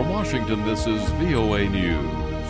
From Washington, this is VOA News.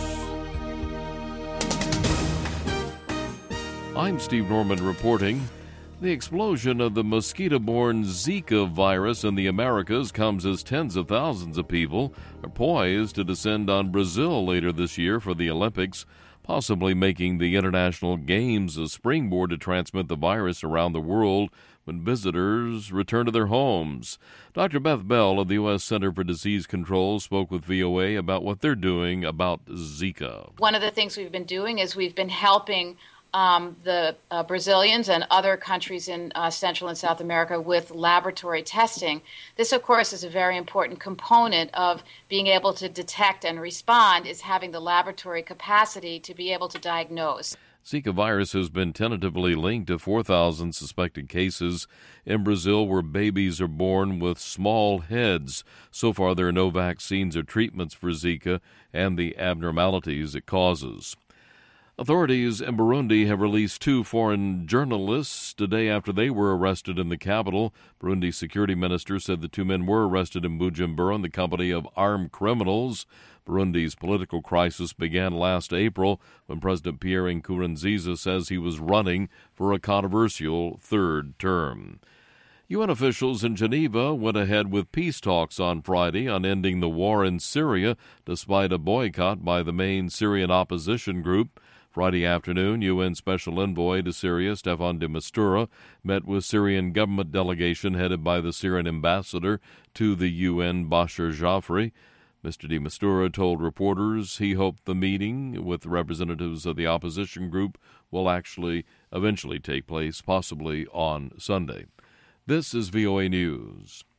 I'm Steve Norman reporting. The explosion of the mosquito-borne Zika virus in the Americas comes as tens of thousands of people are poised to descend on Brazil later this year for the Olympics, possibly making the International Games a springboard to transmit the virus around the world when visitors return to their homes. Dr. Beth Bell of the U.S. Center for Disease Control spoke with VOA about what they're doing about Zika. One of the things we've been doing is we've been helping the Brazilians and other countries in Central and South America with laboratory testing. This, of course, is a very important component of being able to detect and respond, is having the laboratory capacity to be able to diagnose. Zika virus has been tentatively linked to 4,000 suspected cases in Brazil where babies are born with small heads. So far, there are no vaccines or treatments for Zika and the abnormalities it causes. Authorities in Burundi have released two foreign journalists today after they were arrested in the capital. Burundi's security minister said the two men were arrested in Bujumbura in the company of armed criminals. Burundi's political crisis began last April when President Pierre Nkurunziza says he was running for a controversial third term. UN officials in Geneva went ahead with peace talks on Friday on ending the war in Syria, despite a boycott by the main Syrian opposition group. Friday afternoon, UN Special Envoy to Syria, Staffan de Mistura, met with Syrian government delegation headed by the Syrian ambassador to the UN, Bashar Jafri. Mr. de Mistura told reporters he hoped the meeting with representatives of the opposition group will eventually take place, possibly on Sunday. This is VOA News.